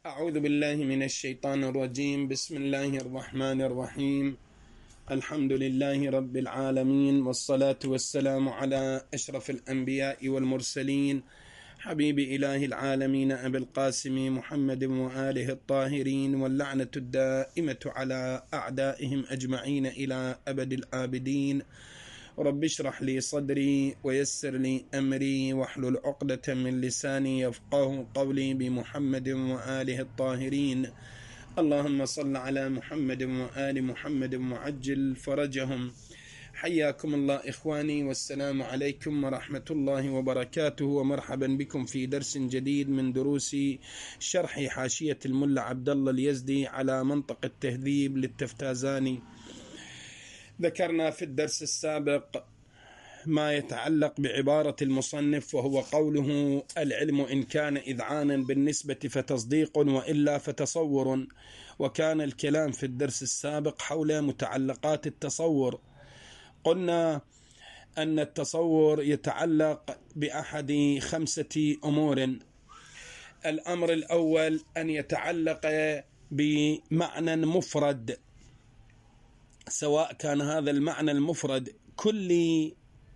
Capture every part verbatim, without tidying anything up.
أعوذ بالله من الشيطان الرجيم. بسم الله الرحمن الرحيم. الحمد لله رب العالمين، والصلاة والسلام على أشرف الأنبياء والمرسلين، حبيب إله العالمين أبي القاسم محمد وآله الطاهرين، واللعنة الدائمة على أعدائهم أجمعين إلى أبد الآبدين. رب اشرح لي صدري ويسر لي أمري واحلل عقدة من لساني يفقه قولي، بمحمد وآله الطاهرين. اللهم صل على محمد وآل محمد وعجل فرجهم. حياكم الله إخواني، والسلام عليكم ورحمة الله وبركاته، ومرحبا بكم في درس جديد من دروس شرح حاشية الملا عبد الله اليزدي على منطق التهذيب للتفتازاني. ذكرنا في الدرس السابق ما يتعلق بعبارة المصنف، وهو قوله: العلم إن كان إذعانا بالنسبة فتصديق، وإلا فتصور. وكان الكلام في الدرس السابق حول متعلقات التصور. قلنا أن التصور يتعلق بأحد خمسة أمور. الأمر الأول أن يتعلق بمعنى مفرد، سواء كان هذا المعنى المفرد كلي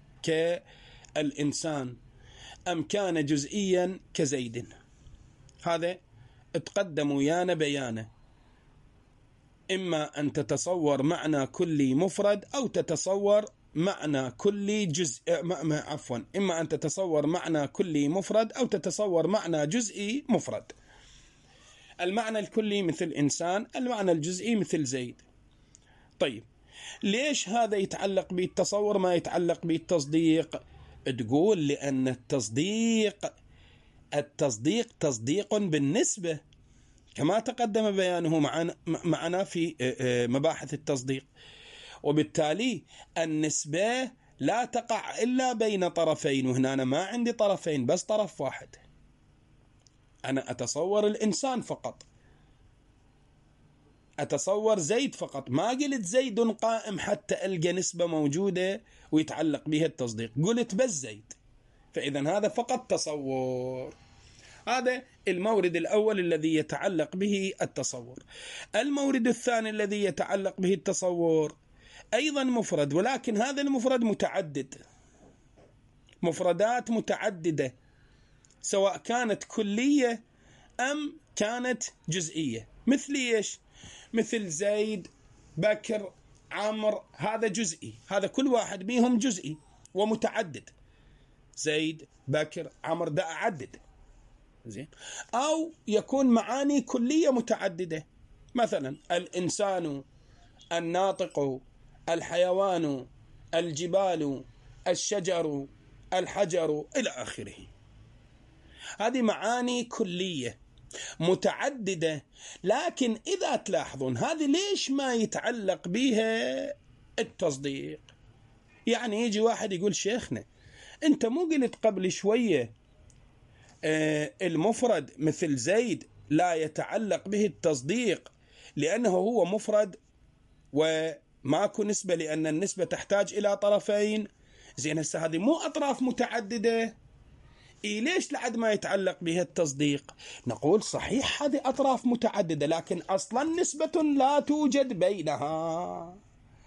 كالإنسان أم كان جزئيا كزيد. هذا اتقدم ويانا بيانه. إما أن تتصور معنى كلي مفرد أو تتصور معنى كلي جزء عفوا إما أن تتصور معنى كلي مفرد أو تتصور معنى جزئي مفرد. المعنى الكلي مثل إنسان، المعنى الجزئي مثل زيد. طيب، ليش هذا يتعلق بالتصور ما يتعلق بالتصديق؟ تقول لأن التصديق التصديق تصديق بالنسبة، كما تقدم بيانه معنا, معنا في مباحث التصديق. وبالتالي النسبة لا تقع إلا بين طرفين، وهنا أنا ما عندي طرفين بس طرف واحد. أنا أتصور الإنسان فقط، أتصور زيد فقط، ما قلت زيد قائم حتى ألقى نسبة موجودة ويتعلق بها التصديق، قلت بس زيد. فإذا هذا فقط تصور. هذا المورد الأول الذي يتعلق به التصور. المورد الثاني الذي يتعلق به التصور أيضا مفرد، ولكن هذا المفرد متعدد، مفردات متعددة، سواء كانت كلية أم كانت جزئية. مثل إيش؟ مثل زيد، بكر، عمر. هذا جزئي، هذا كل واحد منهم جزئي ومتعدد. زيد، بكر، عمر، ده أعدد. زين. أو يكون معاني كلية متعددة، مثلا الإنسان، الناطق، الحيوان، الجبال، الشجر، الحجر، إلى آخره. هذه معاني كلية متعددة. لكن إذا تلاحظون هذه ليش ما يتعلق بها التصديق؟ يعني يجي واحد يقول: شيخنا أنت مو قلت قبل شوية آه المفرد مثل زيد لا يتعلق به التصديق لأنه هو مفرد وماكو نسبة، لأن النسبة تحتاج إلى طرفين. زين، هسه هذه مو أطراف متعددة، إيه ليش لعد ما يتعلق بها التصديق؟ نقول صحيح هذه أطراف متعددة، لكن أصلا نسبة لا توجد بينها.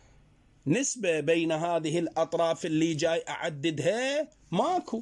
نسبة بين هذه الأطراف اللي جاي أعددها ماكو.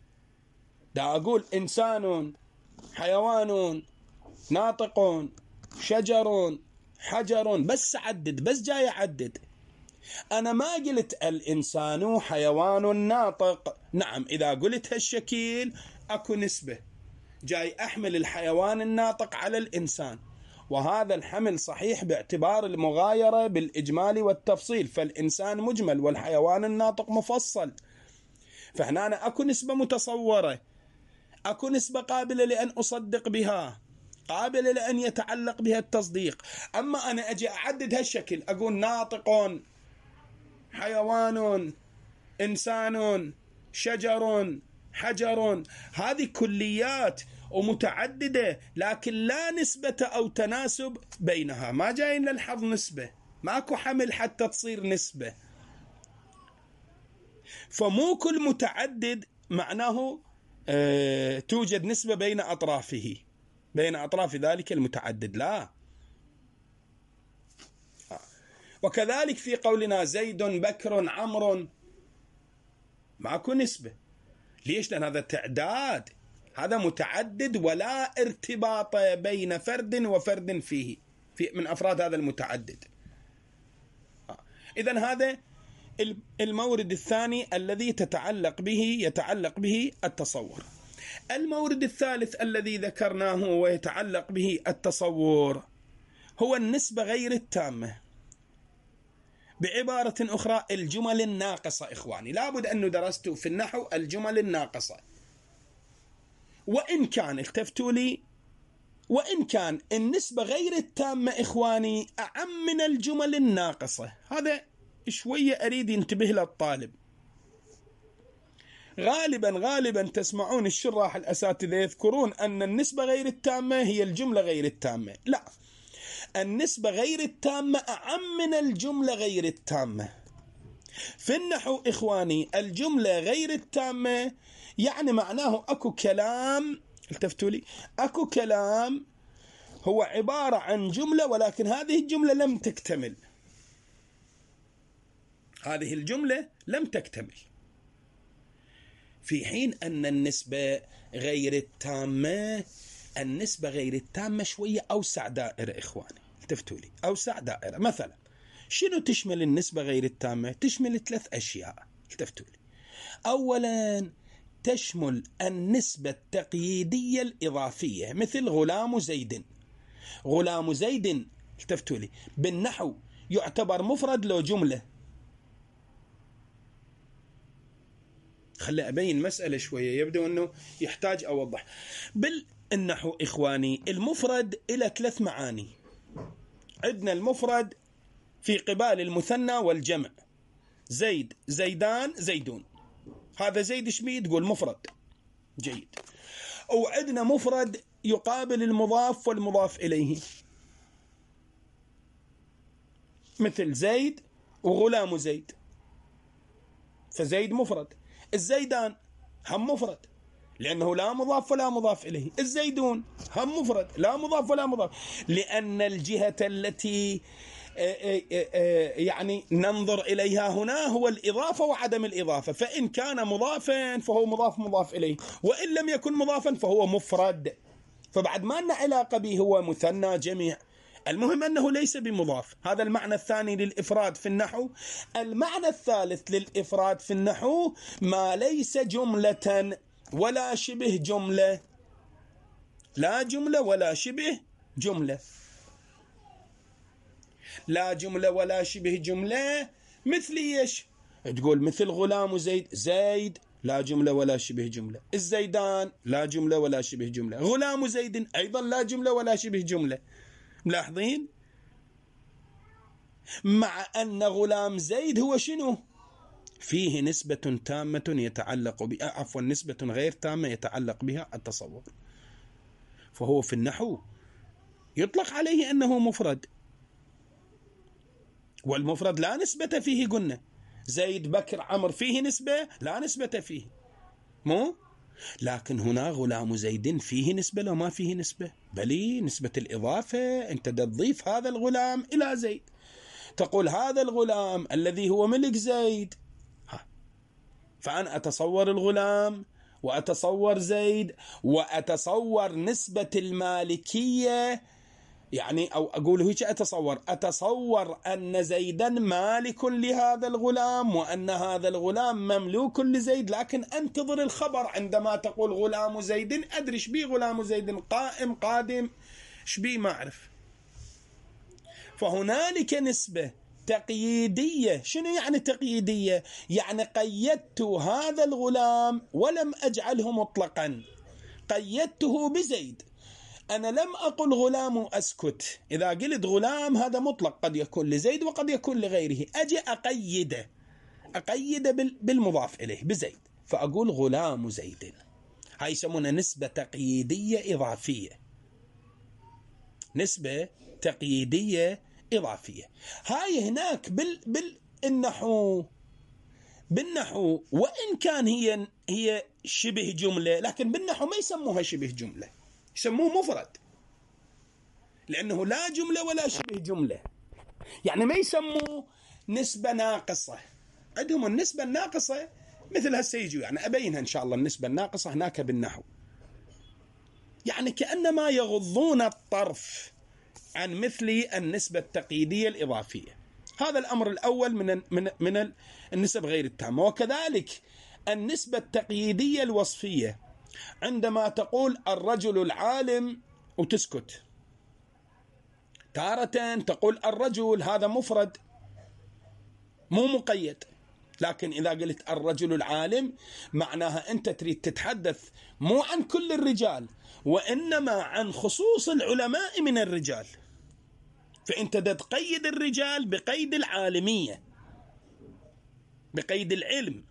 دا أقول إنسان، حيوان، ناطق، شجر، حجر، بس أعدد، بس جاي أعدد. أنا ما قلت الإنسان حيوان ناطق. نعم، إذا قلت هالشكل أكو نسبة، جاي أحمل الحيوان الناطق على الإنسان، وهذا الحمل صحيح باعتبار المغايرة بالإجمال والتفصيل، فالإنسان مجمل والحيوان الناطق مفصل. فهنا أنا أكو نسبة متصورة، أكو نسبة قابلة لأن أصدق بها، قابلة لأن يتعلق بها التصديق. أما أنا أجي أعدد هالشكل، أقول ناطق، حيوان، إنسان، شجر، حجر، هذه كليات ومتعددة، لكن لا نسبة أو تناسب بينها. ما جايين للحظ نسبة، ماكو حمل حتى تصير نسبة. فمو كل متعدد معناه أه توجد نسبة بين أطرافه. بين أطراف ذلك المتعدد، لا. وكذلك في قولنا زيد بكر عمرو ماكو نسبة. ليش؟ لأن هذا تعداد، هذا متعدد ولا ارتباط بين فرد وفرد فيه في من أفراد هذا المتعدد. إذن هذا المورد الثاني الذي تتعلق به يتعلق به التصور. المورد الثالث الذي ذكرناه ويتعلق به التصور هو النسبة غير التامة، بعبارة أخرى الجمل الناقصة. إخواني، لابد أن درستوا في النحو الجمل الناقصة، وإن كان التفتوا لي وإن كان النسبة غير التامة إخواني أعم من الجمل الناقصة. هذا شوية أريد ينتبه للطالب. غالبا غالبا تسمعون الشراح الأساتذة يذكرون أن النسبة غير التامة هي الجملة غير التامة. لا، النسبة غير التامة أعم من الجملة غير التامة. في النحو إخواني الجملة غير التامة يعني معناه أكو كلام، التفتوا لي، أكو كلام هو عبارة عن جملة ولكن هذه الجملة لم تكتمل، هذه الجملة لم تكتمل. في حين أن النسبة غير التامة النسبة غير التامة شوية أوسع دائرة إخواني، التفتوا لي، أوسع دائرة. مثلا شنو تشمل النسبة غير التامة؟ تشمل ثلاث أشياء، التفتوا لي. أولا تشمل النسبة التقييدية الإضافية، مثل غلام زيد. غلام زيد التفتوا لي بالنحو يعتبر مفرد لو جملة. خلي أبين مسألة شوية، يبدو أنه يحتاج أوضح. بالنحو إخواني المفرد إلى ثلاث معاني. عندنا المفرد في قبال المثنى والجمع، زيد زيدان زيدون، هذا زيد شبيه تقول مفرد، جيد. وعندنا مفرد يقابل المضاف والمضاف إليه، مثل زيد وغلام زيد، فزيد مفرد. الزيدان هم مفرد لأنه لا مضاف ولا مضاف إليه. الزيدون هم مفرد لا مضاف ولا مضاف، لأن الجهة التي يعني ننظر إليها هنا هو الإضافة وعدم الإضافة، فإن كان مضافا فهو مضاف مضاف إليه، وإن لم يكن مضافا فهو مفرد، فبعد ما لنا علاقة به هو مثنى جميع. المهم أنه ليس بمضاف. هذا المعنى الثاني للإفراد في النحو. المعنى الثالث للإفراد في النحو ما ليس جملة ولا شبه جملة، لا جملة ولا شبه جملة، لا جملة ولا شبه جملة. مثل ايش؟ تقول مثل غلام زيد، زيد لا جملة ولا شبه جملة. الزيدان لا جملة ولا شبه جملة. غلام زيد أيضا لا جملة ولا شبه جملة. ملاحظين؟ مع أن غلام زيد هو شنو؟ فيه نسبة تامة يتعلق بها، عفوا نسبة غير تامة يتعلق بها التصور، فهو في النحو يطلق عليه أنه مفرد، والمفرد لا نسبة فيه. قلنا زيد بكر عمر فيه نسبة؟ لا نسبة فيه، مو؟ لكن هنا غلام زيد فيه نسبة لو ما فيه نسبة؟ بلي نسبة الإضافة، أنت تضيف هذا الغلام إلى زيد، تقول هذا الغلام الذي هو ملك زيد، فأنا أتصور الغلام وأتصور زيد وأتصور نسبة المالكية، يعني أو أقول هيك أتصور أتصور أن زيدا مالك لهذا الغلام وأن هذا الغلام مملوك لزيد، لكن أنتظر الخبر عندما تقول غلام زيد، أدري شبيه غلام زيد، قائم قادم شبيه ما أعرف. فهنالك نسبة تقييدية. شنو يعني تقييدية؟ يعني قيدت هذا الغلام ولم أجعله مطلقا، قيدته بزيد. أنا لم أقل غلام أسكت، إذا قلت غلام هذا مطلق، قد يكون لزيد وقد يكون لغيره، أجي أقيده أقيده بالمضاف إليه بزيد، فأقول غلام زيد. هاي يسمونها نسبة تقييدية إضافية، نسبة تقييدية إضافية. هاي هناك بال بالنحو بالنحو وإن كان هي هي شبه جملة، لكن بالنحو ما يسموها شبه جملة، يسموه مفرد. لأنه لا جملة ولا شبه جملة. يعني ما يسموه نسبة ناقصة. عندهم النسبة الناقصة مثل هسه يجوا، يعني أبينها إن شاء الله النسبة الناقصة هناك بالنحو، يعني كأنما يغضون الطرف عن مثل النسبة التقييدية الإضافية. هذا الأمر الأول من من من النسب غير التامة. وكذلك النسبة التقييدية الوصفية، عندما تقول الرجل العالم وتسكت، تارة تقول الرجل، هذا مفرد مو مقيد، لكن إذا قلت الرجل العالم معناها أنت تريد تتحدث مو عن كل الرجال، وإنما عن خصوص العلماء من الرجال، فأنت تقيد الرجال بقيد العالمية، بقيد العلم.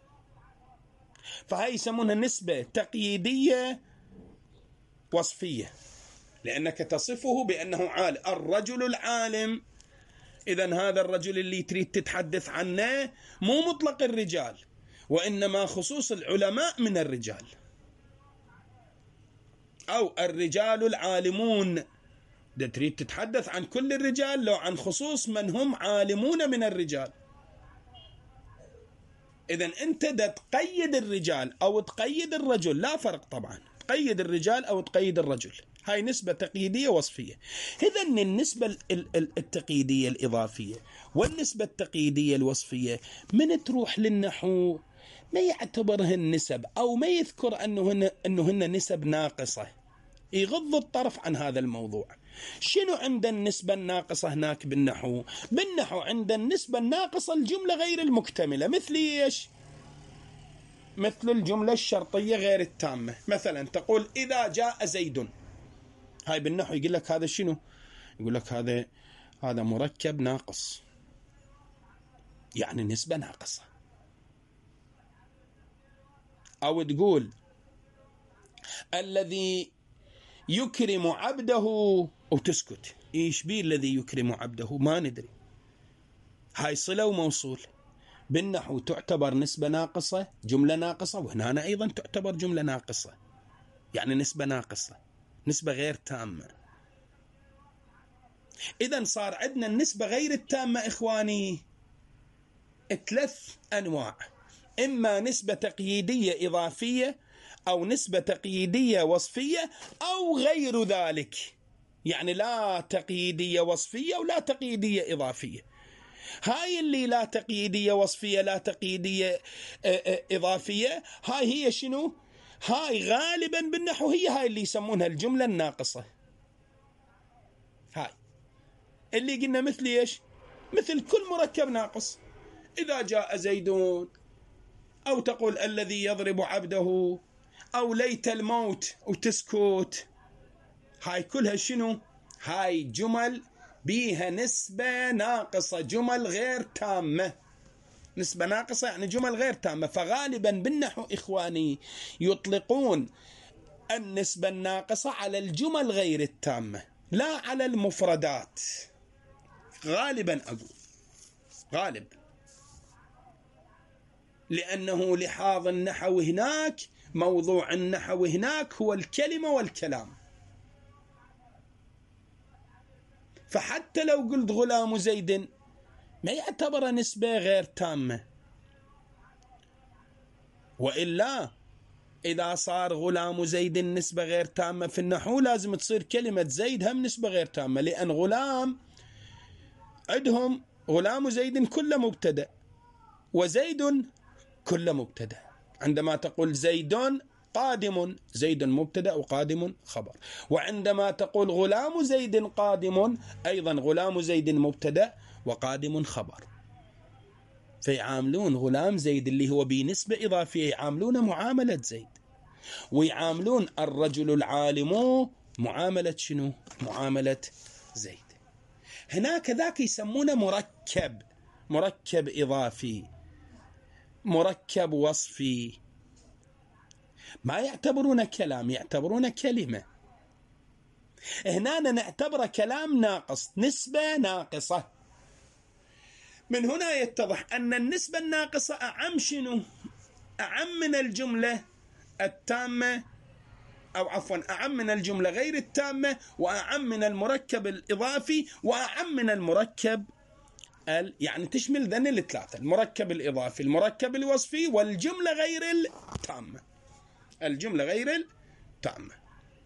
فهي يسمونها نسبة تقييدية وصفية، لأنك تصفه بأنه عالم. الرجل العالم، إذن هذا الرجل اللي تريد تتحدث عنه مو مطلق الرجال، وإنما خصوص العلماء من الرجال. أو الرجال العالمون، ده تريد تتحدث عن كل الرجال لو عن خصوص من هم عالمون من الرجال. إذن أنت ده تقيد الرجال أو تقيد الرجل، لا فرق طبعا، تقيد الرجال أو تقيد الرجل. هاي نسبة تقييدية وصفية. إذن النسبة التقييدية الإضافية والنسبة التقييدية الوصفية من تروح للنحو ما يعتبرهن نسب، أو ما يذكر أنهن, أنهن نسب ناقصة، يغض الطرف عن هذا الموضوع. شنو عند النسبة الناقصة هناك بالنحو؟ بالنحو عند النسبة الناقصة الجملة غير المكتملة. مثل إيش؟ مثل الجملة الشرطية غير التامة. مثلا تقول إذا جاء زيد، هاي بالنحو يقول لك هذا شنو؟ يقول لك هذا هذا مركب ناقص، يعني نسبة ناقصة. أو تقول الذي يكرم عبده وتسكت، إيش بيه الذي يكرم عبده؟ ما ندري. هاي صلة وموصول، بالنحو تعتبر نسبة ناقصة، جملة ناقصة، وهنا أيضا تعتبر جملة ناقصة، يعني نسبة ناقصة، نسبة غير تامة. إذن صار عندنا النسبة غير التامة إخواني ثلاث أنواع: إما نسبة تقييدية إضافية، أو نسبة تقييدية وصفية، أو غير ذلك، يعني لا تقييدية وصفية ولا تقييدية إضافية. هاي اللي لا تقييدية وصفية لا تقييدية إضافية، هاي هي شنو؟ هاي غالبا بالنحو هي هاي اللي يسمونها الجملة الناقصة. هاي اللي قلنا مثل إيش؟ مثل كل مركب ناقص. إذا جاء زيدون، أو تقول الذي يضرب عبده، أو ليت الموت وتسكت، هاي كلها شنو؟ هاي جمل بيها نسبة ناقصة، جمل غير تامة. نسبة ناقصة يعني جمل غير تامة. فغالبا بالنحو إخواني يطلقون النسبة الناقصة على الجمل غير التامة، لا على المفردات. غالبا أقول غالب، لأنه لحاظ النحو هناك، موضوع النحو هناك هو الكلمة والكلام. فحتى لو قلت غلام زيد ما يعتبر نسبة غير تامة. وإلا إذا صار غلام زيد نسبة غير تامة في النحو، لازم تصير كلمة زيد هم نسبة غير تامة، لأن غلام عندهم غلام زيد كله مبتدأ، وزيد كله مبتدأ. عندما تقول زيد قادم، زيد مبتدأ وقادم خبر. وعندما تقول غلام زيد قادم، أيضا غلام زيد مبتدأ وقادم خبر. فيعاملون غلام زيد اللي هو بنسبة إضافية، يعاملون معاملة زيد، ويعاملون الرجل العالم معاملة شنو؟ معاملة زيد. هناك ذاك يسمونه مركب، مركب إضافي، مركب وصفي. ما يعتبرون كلام، يعتبرون كلمة. هنا نعتبر كلام ناقص، نسبة ناقصة. من هنا يتضح أن النسبة الناقصة أعم شنو؟ أعم من الجملة التامة أو عفوا أعم من الجملة غير التامة، وأعم من المركب الإضافي، وأعم من المركب ال... يعني تشمل ذن الثلاثة: المركب الإضافي، المركب الوصفي، والجملة غير التامة. الجملة غير التامة.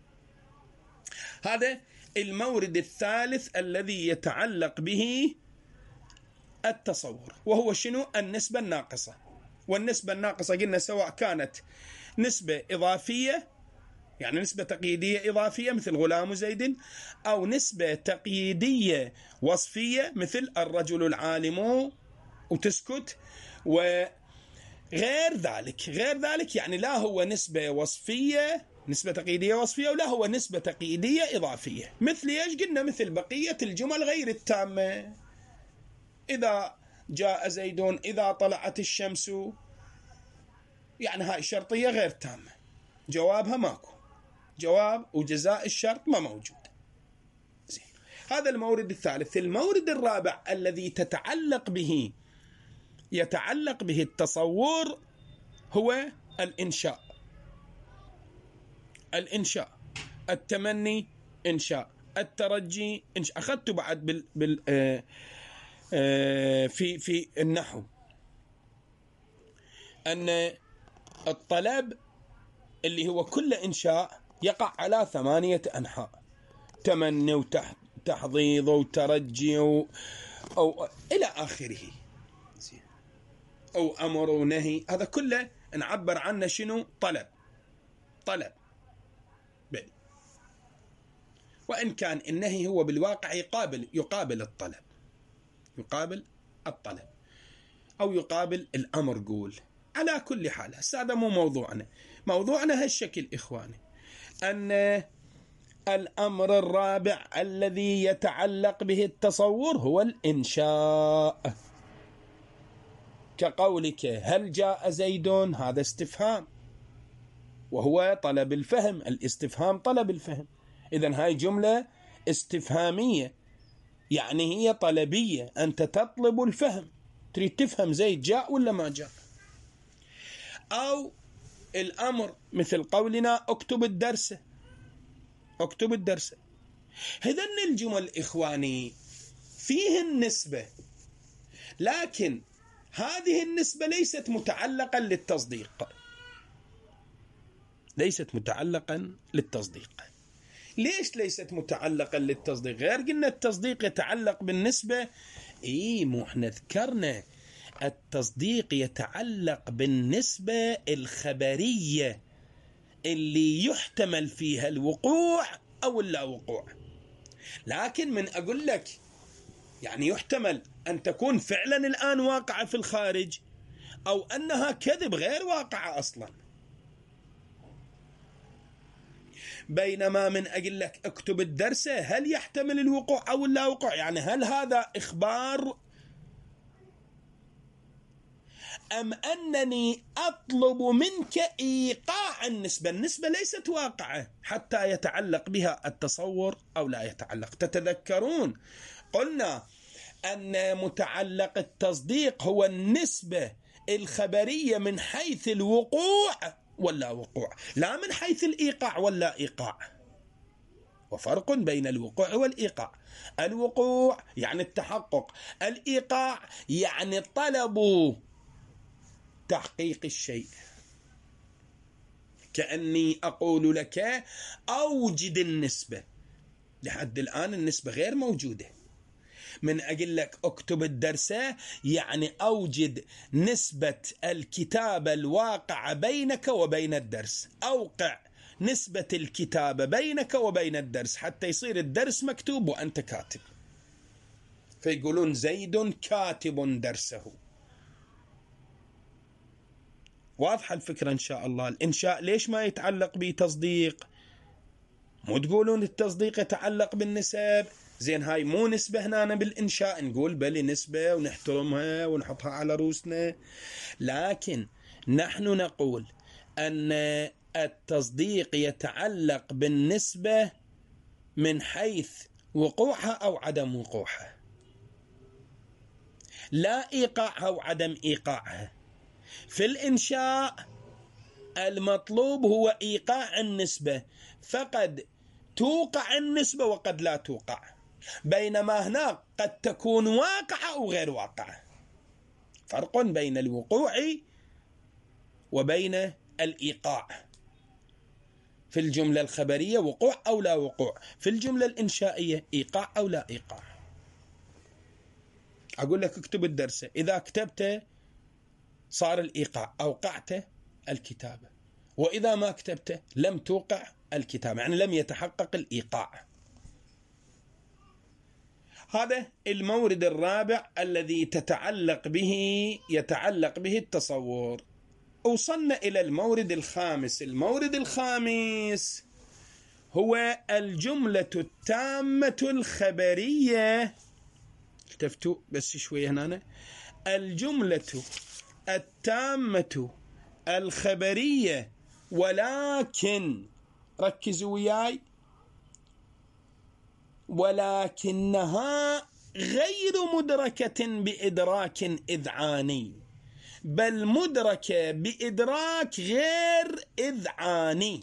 هذا المورد الثالث الذي يتعلق به التصور، وهو شنو؟ النسبة الناقصة. والنسبة الناقصة قلنا سواء كانت نسبة إضافية، يعني نسبة تقييدية إضافية مثل غلام زيد، أو نسبة تقييدية وصفية مثل الرجل العالم وتسكت، وغير ذلك. غير ذلك يعني لا هو نسبة وصفية، نسبة تقييدية وصفية، ولا هو نسبة تقييدية إضافية. مثل إيش قلنا؟ مثل بقية الجمل غير التامة: إذا جاء زيد، إذا طلعت الشمس، يعني هاي شرطية غير تامة، جوابها ماكو، جواب وجزاء الشرط ما موجود. زين. هذا المورد الثالث. المورد الرابع الذي تتعلق به يتعلق به التصور هو الإنشاء. الإنشاء، التمني إنشاء، الترجي إنشاء. أخذت بعد بال, بال آه آه في في النحو أن الطلب اللي هو كل إنشاء يقع على ثمانية أنحاء: تمني وتحضيض وترجي و... أو إلى آخره، أو أمر ونهي. هذا كله نعبر عنه شنو؟ طلب. طلب بل. وإن كان النهي هو بالواقع يقابل يقابل الطلب، يقابل الطلب أو يقابل الأمر. قول على كل حال هذا مو موضوعنا. موضوعنا هالشكل إخواني، أن الأمر الرابع الذي يتعلق به التصور هو الإنشاء. كقولك هل جاء زيد، هذا استفهام وهو طلب الفهم. الاستفهام طلب الفهم. إذن هاي جملة استفهامية، يعني هي طلبية، أنت تطلب الفهم، تريد تفهم زيد جاء ولا ما جاء. أو الأمر مثل قولنا اكتب الدرس، اكتب الدرس. هذن الجمل إخواني فيه النسبة، لكن هذه النسبة ليست متعلقا للتصديق، ليست متعلقا للتصديق. ليش ليست متعلقا للتصديق؟ غير قلنا التصديق يتعلق بالنسبة. إيه مو احنا ذكرنا التصديق يتعلق بالنسبة الخبرية اللي يحتمل فيها الوقوع أو اللا وقوع. لكن من أقول لك يعني يحتمل أن تكون فعلا الآن واقعة في الخارج، أو أنها كذب غير واقعة أصلا. بينما من أقول لك اكتب الدرس، هل يحتمل الوقوع أو اللا وقوع؟ يعني هل هذا إخبار أم أنني أطلب منك إيقاع النسبة؟ النسبة ليست واقعة حتى يتعلق بها التصور أو لا يتعلق. تتذكرون قلنا أن متعلق التصديق هو النسبة الخبرية من حيث الوقوع ولا وقوع، لا من حيث الإيقاع ولا إيقاع. وفرق بين الوقوع والإيقاع. الوقوع يعني التحقق، الإيقاع يعني طلب تحقيق الشيء. كأني أقول لك أوجد النسبة، لحد الآن النسبة غير موجودة. من أقول لك اكتب الدرس يعني أوجد نسبة الكتابة الواقعة بينك وبين الدرس، أوقع نسبة الكتابة بينك وبين الدرس حتى يصير الدرس مكتوب وأنت كاتب. فيقولون زيد كاتب درسه. واضحة الفكرة إن شاء الله. الإنشاء ليش ما يتعلق بتصديق؟ مو تقولون التصديق يتعلق بالنسب؟ زين هاي مو نسبة هنا بالإنشاء، نقول بل نسبة ونحترمها ونحطها على روسنا. لكن نحن نقول أن التصديق يتعلق بالنسبة من حيث وقوعها أو عدم وقوعها، لا إيقاعها وعدم إيقاعها. في الإنشاء المطلوب هو إيقاع النسبة فقد توقع النسبة وقد لا توقع، بينما هناك قد تكون واقعة أو غير واقعة. فرق بين الوقوع وبين الإيقاع. في الجملة الخبرية وقوع أو لا وقوع، في الجملة الإنشائية إيقاع أو لا إيقاع. أقول لك اكتب الدرس، إذا كتبت صار الإيقاع، أوقعت الكتابة، وإذا ما كتبت لم توقع الكتابة، يعني لم يتحقق الإيقاع. هذا المورد الرابع الذي تتعلق به يتعلق به التصور. وصلنا إلى المورد الخامس. المورد الخامس هو الجملة التامة الخبرية. التفتوا بس شوية هنا. الجملة التامة الخبرية، ولكن ركزوا وياي، ولكنها غير مدركة بإدراك إذعاني، بل مدركة بإدراك غير إذعاني.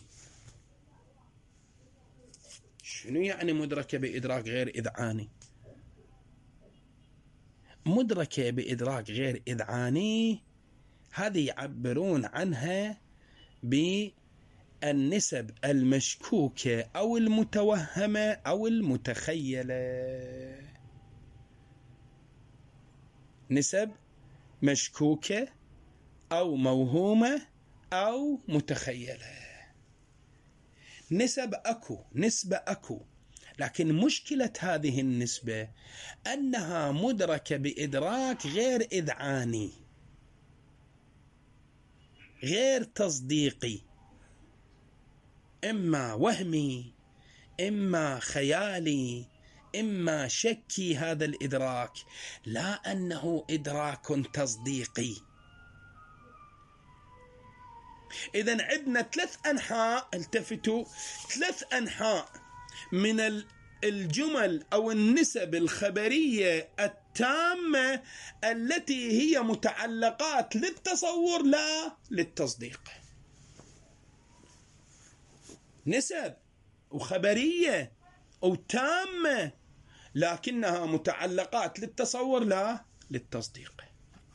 شنو يعني مدركة بإدراك غير إذعاني؟ مدركة بإدراك غير إذعاني هذه يعبرون عنها بالنسب المشكوكة أو المتوهمة أو المتخيلة. نسب مشكوكة أو موهومة أو متخيلة. نسب أكو، نسبة أكو، لكن مشكلة هذه النسبة أنها مدركة بإدراك غير إذعاني، غير تصديقي، إما وهمي إما خيالي إما شكي. هذا الإدراك لا أنه إدراك تصديقي. إذن عندنا ثلاث أنحاء، التفتوا، ثلاث أنحاء من الجمل أو النسب الخبرية التامة التي هي متعلقات للتصور لا للتصديق. نسب وخبرية وتامة لكنها متعلقات للتصور لا للتصديق.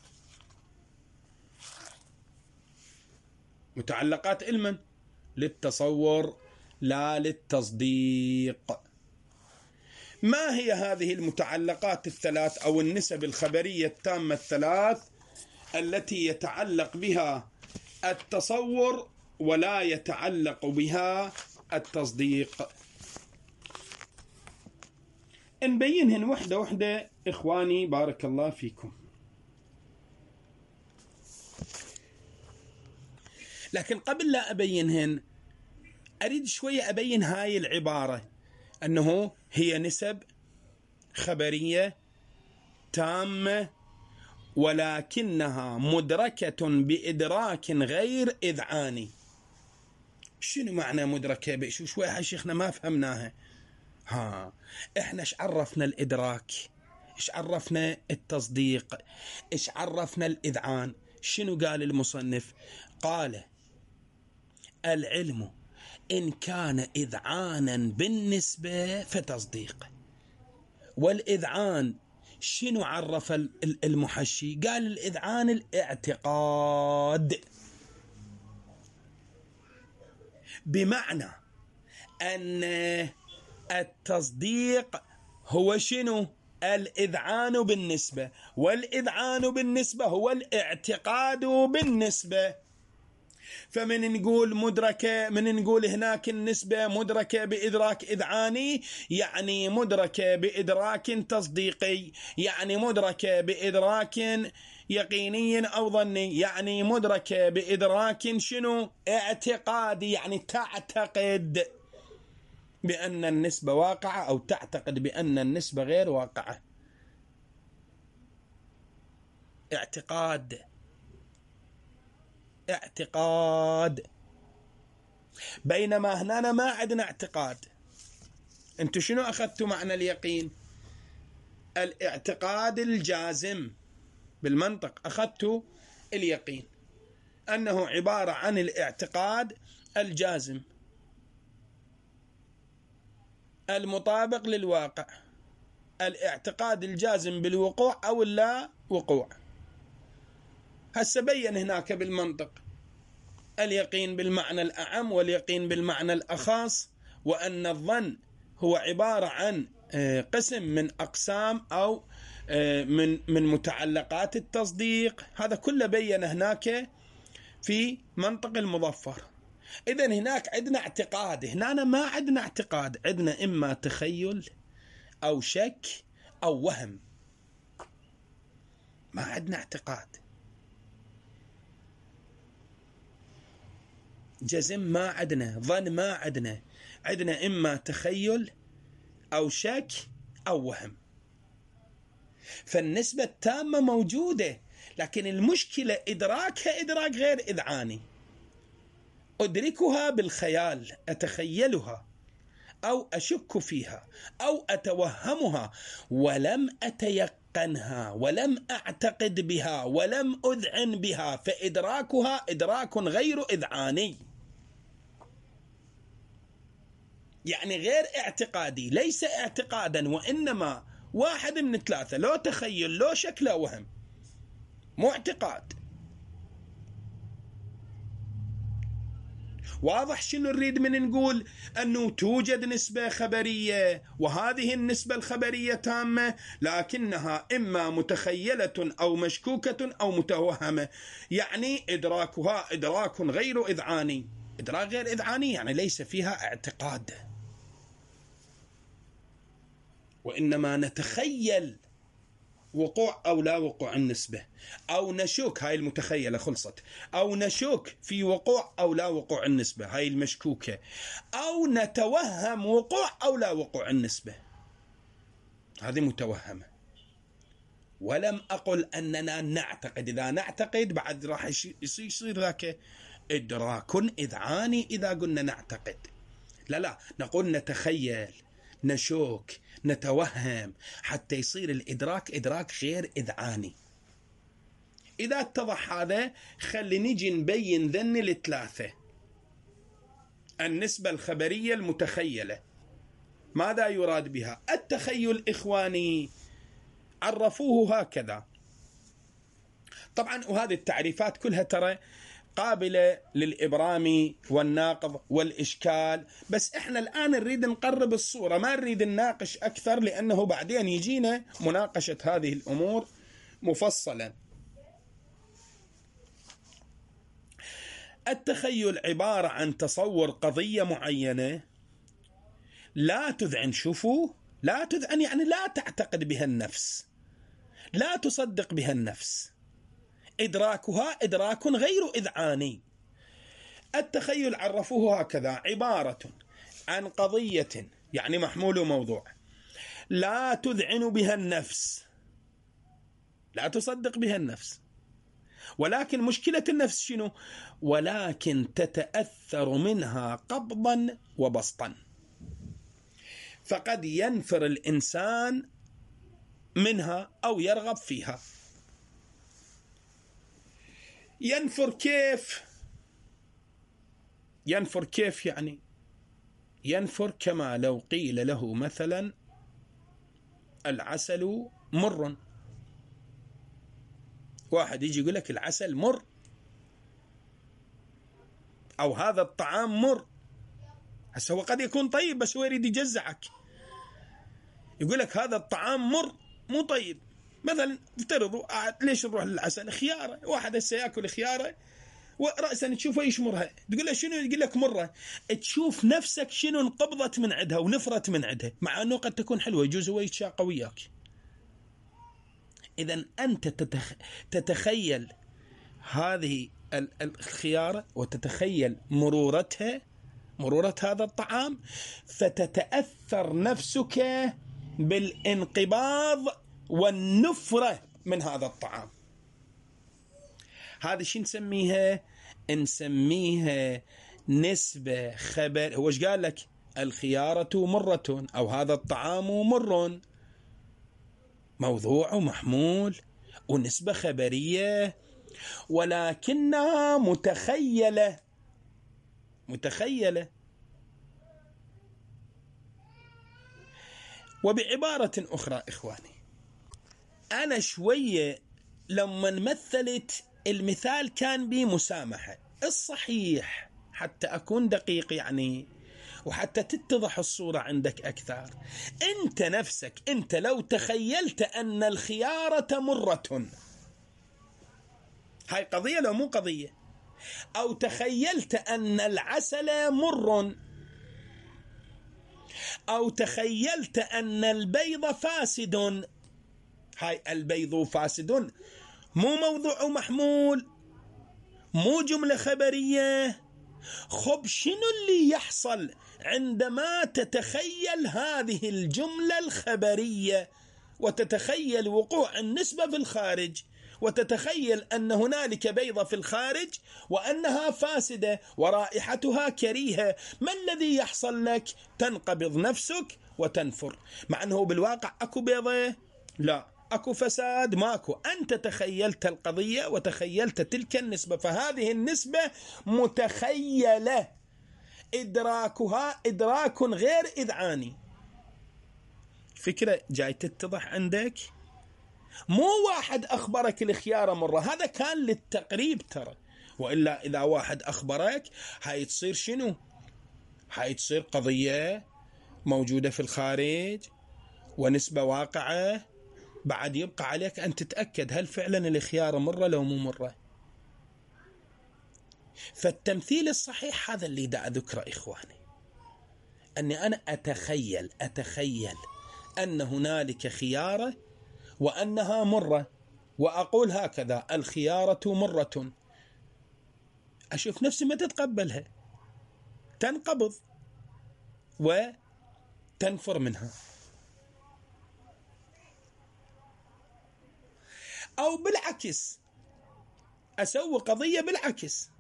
متعلقات علما للتصور لا للتصديق. ما هي هذه المتعلقات الثلاث أو النسب الخبرية التامة الثلاث التي يتعلق بها التصور ولا يتعلق بها التصديق؟ نبينهن وحدة وحدة إخواني بارك الله فيكم. لكن قبل لا أبينهن أريد شوية أبين هاي العبارة، أنه هي نسب خبرية تامة ولكنها مدركة بإدراك غير إذعاني. شنو معنى مدركة بشو؟ شوية يا شيخنا ما فهمناها. ها إحنا إيش عرفنا الإدراك؟ إيش عرفنا التصديق؟ إيش عرفنا الإذعان؟ شنو قال المصنف؟ قال العلم إن كان إذعانا بالنسبة فتصديق. والإذعان شنو عرف المحشي؟ قال الإذعان الاعتقاد، بمعنى أن التصديق هو شنو؟ الإذعان بالنسبة، والإذعان بالنسبة هو الاعتقاد بالنسبة. فمن نقول مدركة، من نقول هناك النسبة مدركة بإدراك إذعاني، يعني مدركة بإدراك تصديقي، يعني مدركة بإدراك يقيني أو ظني، يعني مدركة بإدراك شنو؟ اعتقادي، يعني تعتقد بأن النسبة واقعة أو تعتقد بأن النسبة غير واقعة. اعتقاد، اعتقاد. بينما هنا ما عندنا اعتقاد. انتوا شنو أخذتوا معنى اليقين؟ الاعتقاد الجازم. بالمنطق أخذتوا اليقين أنه عبارة عن الاعتقاد الجازم. المطابق للواقع، الاعتقاد الجازم بالوقوع أو اللا وقوع. هسه بين هناك بالمنطق اليقين بالمعنى الأعم واليقين بالمعنى الأخص، وأن الظن هو عبارة عن قسم من أقسام أو من من متعلقات التصديق. هذا كله بين هناك في منطق المظفر. إذن هناك عندنا اعتقاد، هنا ما عندنا اعتقاد، عندنا إما تخيل أو شك أو وهم، ما عندنا اعتقاد. جزم ما عندنا، ظن ما عندنا، عندنا إما تخيل أو شك أو وهم. فالنسبة التامة موجودة، لكن المشكلة إدراكها إدراك غير إذعاني. أدركها بالخيال، أتخيلها أو أشك فيها أو أتوهمها، ولم أتيقنها ولم أعتقد بها ولم أذعن بها، فإدراكها إدراك غير إذعاني، يعني غير اعتقادي، ليس اعتقادا، وإنما واحد من ثلاثة، لو تخيل لو شك لا وهم، مو اعتقاد. واضح شنو نريد من نقول؟ أنه توجد نسبة خبرية، وهذه النسبة الخبرية تامة، لكنها إما متخيلة أو مشكوكة أو متوهمة، يعني إدراكها إدراك غير إذعاني. إدراك غير إذعاني يعني ليس فيها اعتقاد، وإنما نتخيل وقوع أو لا وقوع النسبة، أو نشك، هاي المتخيلة خلصت، أو نشك في وقوع أو لا وقوع النسبة، هاي المشكوكة، أو نتوهم وقوع أو لا وقوع النسبة، هذه متوهمة. ولم أقل أننا نعتقد، إذا نعتقد بعد راح يصير ذاك إدراك إذعاني إذا قلنا نعتقد. لا لا، نقول نتخيل، نشك، نتوهم، حتى يصير الإدراك إدراك غير إذعاني. إذا اتضح هذا خلي نجي نبين ذن الثلاثة. النسبة الخبرية المتخيلة ماذا يراد بها؟ التخيل إخواني عرفوه هكذا طبعا، وهذه التعريفات كلها ترى قابلة للإبرام والناقض والإشكال، بس إحنا الآن نريد نقرب الصورة، ما نريد نناقش أكثر، لأنه بعدين يجينا مناقشة هذه الأمور مفصلا. التخيل عبارة عن تصور قضية معينة لا تذعن، شوفوا، لا تذعن يعني لا تعتقد بها النفس، لا تصدق بها النفس، إدراكها إدراك غير إذعاني. التخيل عرفوه هكذا: عبارة عن قضية يعني محمول وموضوع لا تذعن بها النفس، لا تصدق بها النفس، ولكن مشكلة النفس شنو؟ ولكن تتأثر منها قبضا وبسطا، فقد ينفر الإنسان منها أو يرغب فيها. ينفر كيف؟ ينفر كيف يعني؟ ينفر كما لو قيل له مثلا العسل مر، واحد يجي يقول لك العسل مر، أو هذا الطعام مر. هسه هو قد يكون طيب بس هو يريد يجزعك، يقول لك هذا الطعام مر مو طيب. مثلا افترضوا ليش نروح للعسل؟ خيارة، واحد هسه ياكل خيارة ورأسا تشوفه يشمرها، تقول له شنو؟ يقول لك مرة. تشوف نفسك شنو انقبضت من عندها ونفرت من عندها، مع أنه قد تكون حلوة، يجوز هو يتشاقى وياك. إذن أنت تتخ... تتخيل هذه الخيارة وتتخيل مرورتها، مرورة هذا الطعام، فتتأثر نفسك بالانقباض والنفرة من هذا الطعام. هذا شو نسميها؟ نسميها نسبة خبر. هو ايش قال لك؟ الخيارة مرة، أو هذا الطعام مر، موضوع ومحمول ونسبة خبرية، ولكنها متخيلة. متخيلة وبعبارة أخرى إخواني، أنا شوية لما مثلت المثال كان بي مسامحة. الصحيح حتى أكون دقيق يعني، وحتى تتضح الصورة عندك أكثر، أنت نفسك أنت لو تخيلت أن الخيارة مرة، هاي قضية لو مو قضية، أو تخيلت أن العسل مر، أو تخيلت أن البيض فاسد، هاي البيض فاسد مو موضوع محمول، مو جملة خبرية. خب شنو اللي يحصل عندما تتخيل هذه الجملة الخبرية وتتخيل وقوع النسبة في الخارج، وتتخيل أن هنالك بيضة في الخارج وأنها فاسدة ورائحتها كريهة؟ ما الذي يحصل لك؟ تنقبض نفسك وتنفر، مع أنه بالواقع أكو بيضة؟ لا. أكو فساد؟ ماكو. أنت تخيلت القضية وتخيلت تلك النسبة، فهذه النسبة متخيلة، إدراكها إدراك غير إذعاني. فكرة جاي تتضح عندك؟ مو واحد أخبرك الخيارة مرة، هذا كان للتقريب ترى، وإلا إذا واحد أخبرك هاي تصير شنو؟ هاي تصير قضية موجودة في الخارج ونسبة واقعة، بعد يبقى عليك أن تتأكد هل فعلا الخيارة مرة لو مو مرة. فالتمثيل الصحيح هذا اللي دا أذكره إخواني، أني أنا أتخيل أتخيل أن هنالك خيارة وأنها مرة، وأقول هكذا الخيارة مرة، أشوف نفسي ما تتقبلها، تنقبض وتنفر منها. أو بالعكس أسوي قضية بالعكس،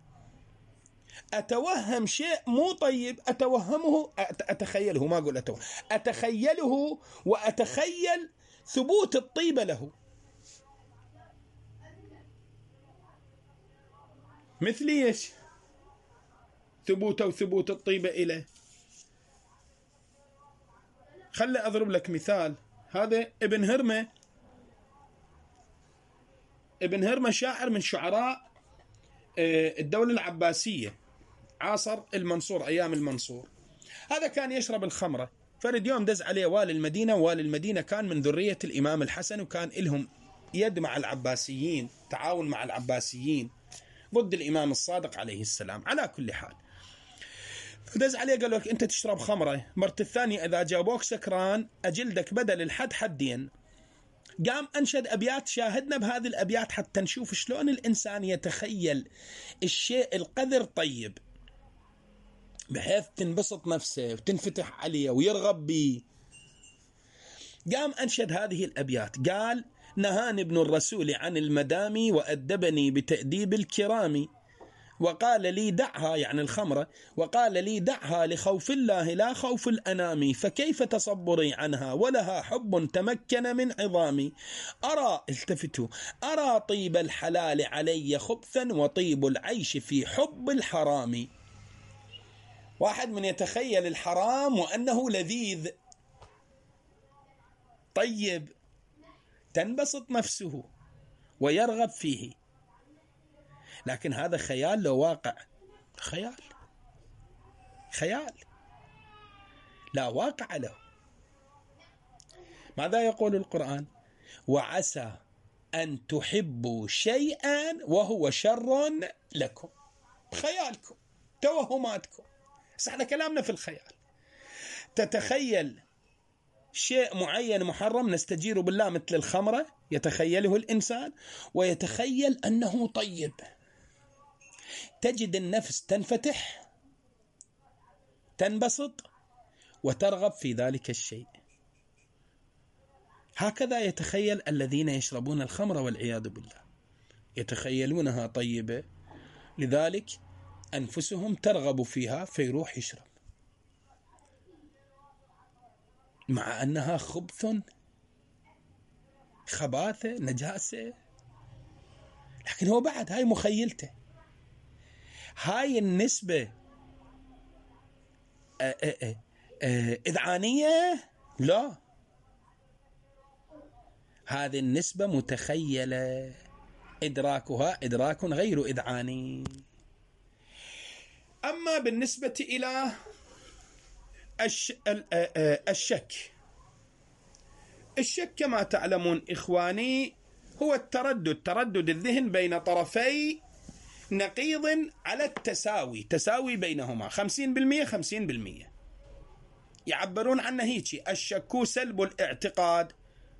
أتوهم شيء مو طيب، أتوهمه أتخيله، ما أقول أتوهم، أتخيله وأتخيل ثبوت الطيبة له. مثل إيش؟ ثبوته وثبوت الطيبة إليه. خلي أضرب لك مثال. هذا ابن هرمة، ابن هرمة شاعر من شعراء الدولة العباسية، عاصر المنصور، أيام المنصور. هذا كان يشرب الخمرة، فرد يوم دز عليه والي المدينة، والي المدينة كان من ذرية الإمام الحسن، وكان لهم يد مع العباسيين، تعاون مع العباسيين ضد الإمام الصادق عليه السلام. على كل حال فدز عليه قال لك أنت تشرب خمرة، مرت الثانية إذا جابوك سكران أجلدك بدل الحد حدين. قام أنشد أبيات، شاهدنا بهذه الأبيات حتى نشوف شلون الإنسان يتخيل الشيء القذر طيب، بحيث تنبسط نفسه وتنفتح عليه ويرغب به. قام أنشد هذه الأبيات، قال: نهاني ابن الرسول عن المدام وأدبني بتأديب الكرام، وقال لي دعها، يعني الخمرة، وقال لي دعها لخوف الله لا خوف الأنام، فكيف تصبري عنها ولها حب تمكن من عظامي، أرى التفتوا أرى طيب الحلال علي خبثا وطيب العيش في حب الحرام. واحد من يتخيل الحرام وأنه لذيذ طيب، تنبسط نفسه ويرغب فيه، لكن هذا خيال لو واقع، خيال خيال لا واقع له. ماذا يقول القرآن؟ وعسى أن تحبوا شيئا وهو شر لكم. خيالكم، توهماتكم، بس احنا كلامنا في الخيال. تتخيل شيء معين محرم، نستجير بالله، مثل الخمرة يتخيله الإنسان، ويتخيل أنه طيب، تجد النفس تنفتح، تنبسط وترغب في ذلك الشيء. هكذا يتخيل الذين يشربون الخمر والعياذ بالله، يتخيلونها طيبة، لذلك أنفسهم ترغب فيها فيروح يشرب، مع أنها خبث، خباثة، نجاسة، لكن هو بعد هاي مخيلته. هاي النسبة إذعانية؟ لا، هذه النسبة متخيلة، إدراكها إدراك غير إذعاني. أما بالنسبة إلى الش... الشك، الشك كما تعلمون إخواني هو التردد، تردد الذهن بين طرفي نقيض على التساوي، تساوي بينهما خمسين بالمئة خمسين بالمئة، يعبرون عنه هيك: الشك سلب الاعتقاد.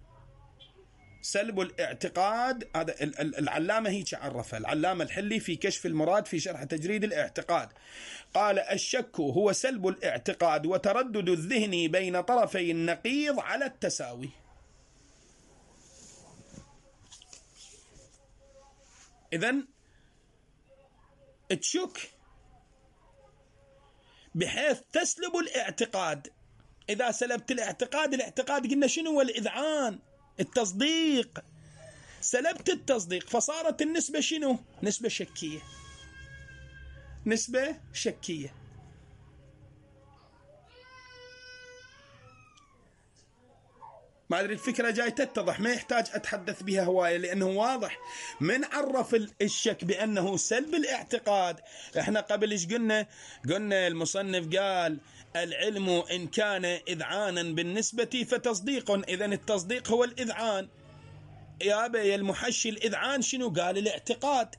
سلب الاعتقاد هذا العلامة هيك عرفها العلامة الحلي في كشف المراد في شرح تجريد الاعتقاد، قال: الشك هو سلب الاعتقاد وتردد الذهن بين طرفي النقيض على التساوي. إذن تشك بحيث تسلب الاعتقاد. إذا سلبت الاعتقاد، الاعتقاد قلنا شنو هو؟ الإذعان، التصديق. سلبت التصديق فصارت النسبة شنو؟ نسبة شكية، نسبة شكية. ما أدري الفكرة جاي تتضح، ما يحتاج أتحدث بها هواية لأنه واضح. من عرف الشك بأنه سلب الاعتقاد؟ إحنا قبل إيش قلنا؟ قلنا المصنف قال: العلم إن كان إذعانا بالنسبة فتصديق. إذن التصديق هو الإذعان. يا أبي المحشي الإذعان شنو؟ قال: الاعتقاد.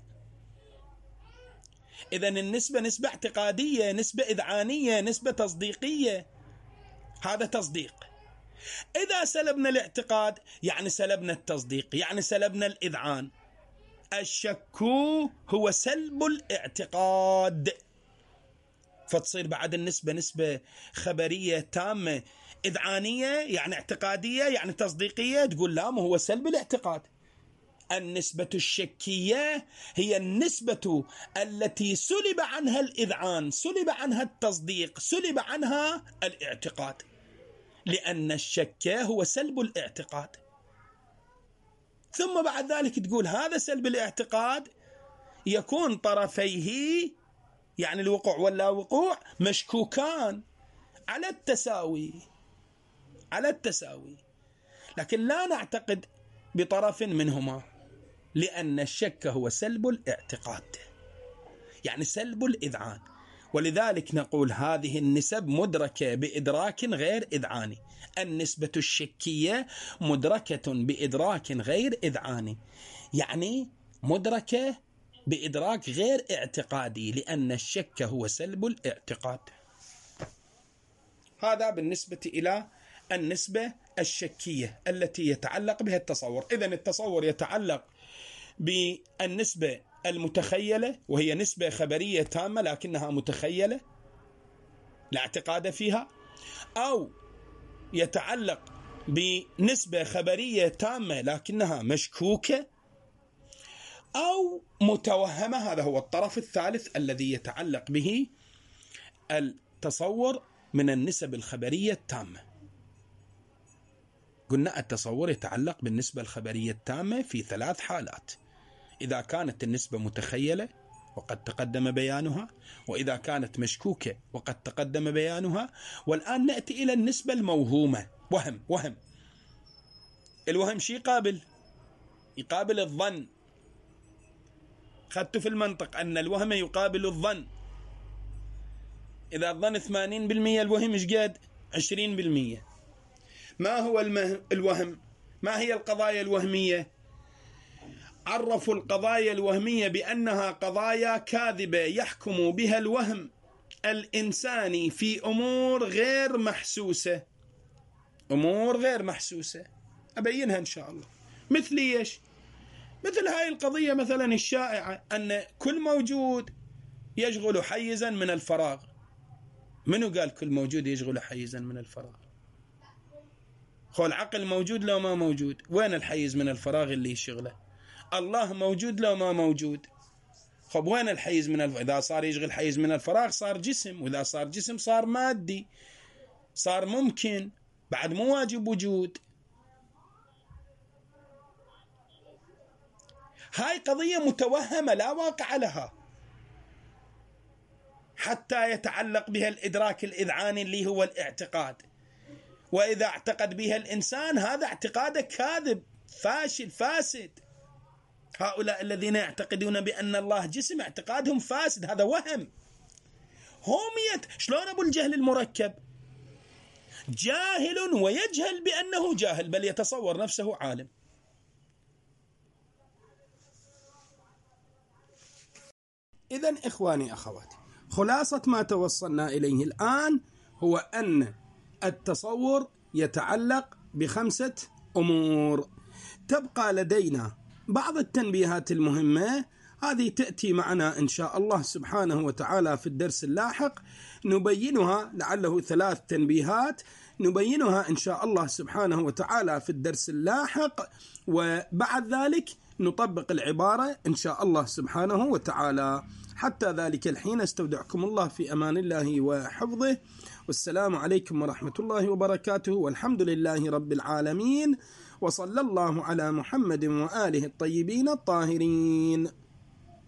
إذن النسبة نسبة اعتقادية، نسبة إذعانية، نسبة تصديقية. هذا تصديق. إذا سلبنا الاعتقاد يعني سلبنا التصديق، يعني سلبنا الإذعان. الشك هو سلب الاعتقاد، فتصير بعد النسبة نسبة خبرية تامة، إذعانية يعني اعتقادية يعني تصديقية. تقول لا، ما هو سلب الاعتقاد. النسبة الشكية هي النسبة التي سلب عنها الإذعان، سلب عنها التصديق، سلب عنها الاعتقاد، لأن الشك هو سلب الاعتقاد. ثم بعد ذلك تقول هذا سلب الاعتقاد يكون طرفيه يعني الوقوع واللا وقوع مشكوكان على التساوي، على التساوي، لكن لا نعتقد بطرف منهما، لأن الشك هو سلب الاعتقاد يعني سلب الإذعان. ولذلك نقول هذه النسب مدركة بإدراك غير إذعاني. النسبة الشكية مدركة بإدراك غير إذعاني، يعني مدركة بإدراك غير اعتقادي، لأن الشك هو سلب الاعتقاد. هذا بالنسبة إلى النسبة الشكية التي يتعلق بها التصور. إذن التصور يتعلق بالنسبة المتخيلة، وهي نسبة خبرية تامة لكنها متخيلة لا اعتقاد فيها، أو يتعلق بنسبة خبرية تامة لكنها مشكوكة، أو متوهمة. هذا هو الطرف الثالث الذي يتعلق به التصور من النسب الخبرية التامة. قلنا التصور يتعلق بالنسبة الخبرية التامة في ثلاث حالات: إذا كانت النسبة متخيلة وقد تقدم بيانها، وإذا كانت مشكوكة وقد تقدم بيانها، والآن نأتي إلى النسبة الموهومة. وهم وهم الوهم شي يقابل؟ يقابل الظن. خدت في المنطق أن الوهم يقابل الظن. إذا الظن ثمانين بالمئة، الوهم إيش قد؟ عشرين بالمئة. ما هو الوهم؟ ما هي القضايا الوهمية؟ عرفوا القضايا الوهمية بأنها قضايا كاذبة يحكم بها الوهم الإنساني في أمور غير محسوسة. أمور غير محسوسة أبينها إن شاء الله. مثل إيش؟ مثل هاي القضية مثلا الشائعة أن كل موجود يشغل حيزا من الفراغ. منو قال كل موجود يشغل حيزا من الفراغ؟ خو العقل موجود لو ما موجود، وين الحيز من الفراغ اللي يشغله؟ الله موجود لو ما موجود، خب وين الحيز من الفراغ؟ إذا صار يشغل حيز من الفراغ صار جسم، وإذا صار جسم صار مادي، صار ممكن، بعد مو واجب وجود. هاي قضية متوهمة لا واقع لها، حتى يتعلق بها الإدراك الإذعاني اللي هو الاعتقاد. وإذا اعتقد بها الإنسان هذا اعتقاده كاذب، فاشل فاسد. هؤلاء الذين يعتقدون بأن الله جسم اعتقادهم فاسد، هذا وهم. هم شلون أبو الجهل المركب جاهل ويجهل بأنه جاهل، بل يتصور نفسه عالم. إذن إخواني أخواتي، خلاصة ما توصلنا إليه الآن هو أن التصور يتعلق بخمسة أمور. تبقى لدينا بعض التنبيهات المهمة، هذه تأتي معنا إن شاء الله سبحانه وتعالى في الدرس اللاحق، نبينها، لعله ثلاث تنبيهات نبينها إن شاء الله سبحانه وتعالى في الدرس اللاحق، وبعد ذلك نطبق العبارة إن شاء الله سبحانه وتعالى. حتى ذلك الحين استودعكم الله في أمان الله وحفظه، والسلام عليكم ورحمة الله وبركاته، والحمد لله رب العالمين، وصلى الله على محمد وآله الطيبين الطاهرين.